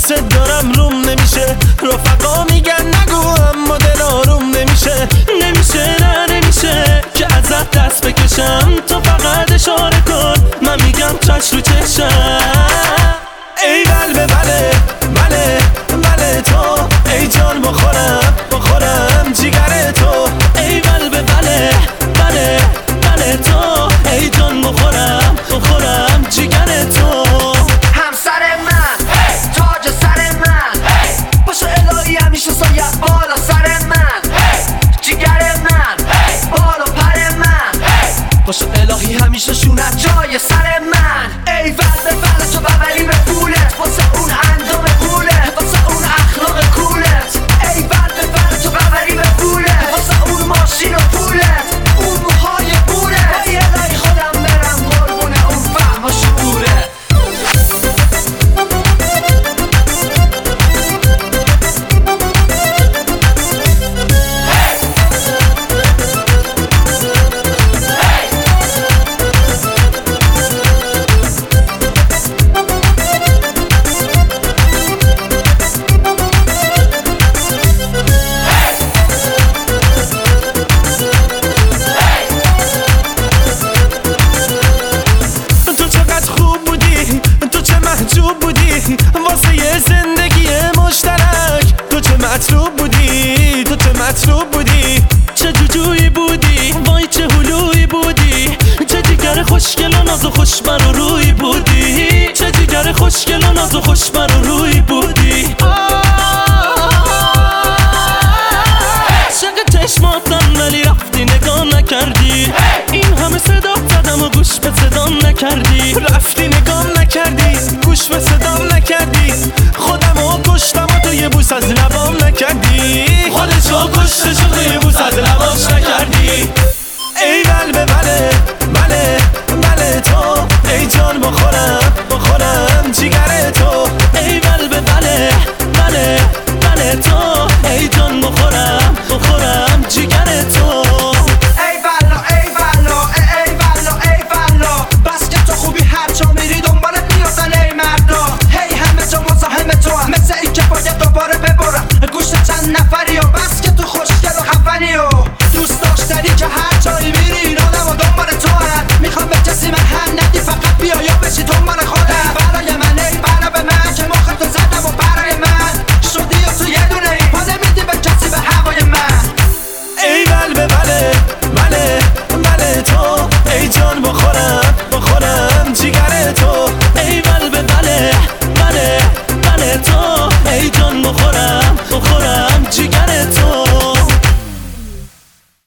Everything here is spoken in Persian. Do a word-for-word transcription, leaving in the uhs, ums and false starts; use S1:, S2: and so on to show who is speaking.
S1: دوست دارم روم نمیشه، رفقا میگن نگو اما دل آروم نمیشه. نمیشه نه نمیشه که ازت دست بکشم، تو فقط اشاره کن من میگم چش رو چشم. ای بله بله بله بله تو، ای جان بخورم بخورم جیگر تو. ای بله بله بله بله تو، ای جان بخورم بخورم جیگر تو.
S2: همسر من تاج سر من، پاشو الهی همیشه سایت بالا سر من. جیگر من بالا پر من، پاشو الهی همیشه شونت جای سر من. ای ول ول تو ببری به پولت، واسه اون اندام پولت، واسه اون اخلاق کولت. ای ول ول تو ببری به پولت، واسه اون ماشین و پولت، اون موهای پولت. ای الهی خودم برم قربونه اون فهم و شعورت. محجوب بودی واسه یه زندگی مشترک، تو چه مطلوب بودی، تو چه مطلوب بودی. چه جوجویی بودی، وای چه هلویی بودی. چه جیگر خوشگل و ناز و خوشبر و روی بودی. چه جیگر خوشگل و ناز و خوشبر و روی بودی. عاشق چشماتم ولی رفتی نگاه نکردی. این همه صدا زدم و گوش به صدام نکردی. رفتی نگام نکردی، گوش به صدام نکردی.